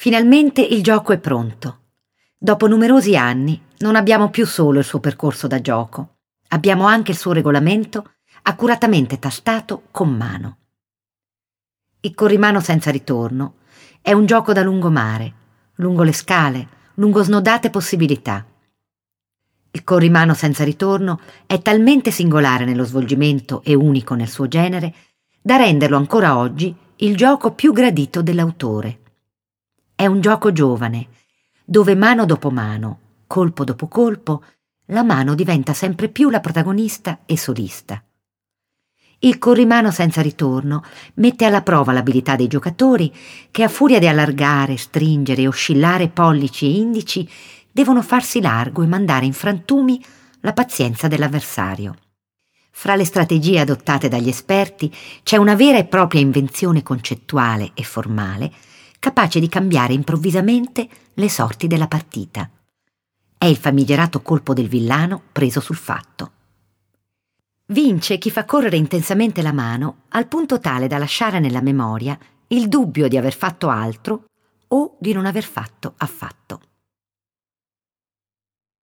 Finalmente il gioco è pronto. Dopo numerosi anni non abbiamo più solo il suo percorso da gioco, abbiamo anche il suo regolamento accuratamente tastato con mano. Il corrimano senza ritorno è un gioco da lungomare, lungo le scale, lungo snodate possibilità. Il corrimano senza ritorno è talmente singolare nello svolgimento e unico nel suo genere da renderlo ancora oggi il gioco più gradito dell'autore. È un gioco giovane, dove mano dopo mano, colpo dopo colpo, la mano diventa sempre più la protagonista e solista. Il corrimano senza ritorno mette alla prova l'abilità dei giocatori che, a furia di allargare, stringere e oscillare pollici e indici, devono farsi largo e mandare in frantumi la pazienza dell'avversario. Fra le strategie adottate dagli esperti c'è una vera e propria invenzione concettuale e formale capace di cambiare improvvisamente le sorti della partita. È il famigerato colpo del villano preso sul fatto. Vince chi fa correre intensamente la mano al punto tale da lasciare nella memoria il dubbio di aver fatto altro o di non aver fatto affatto.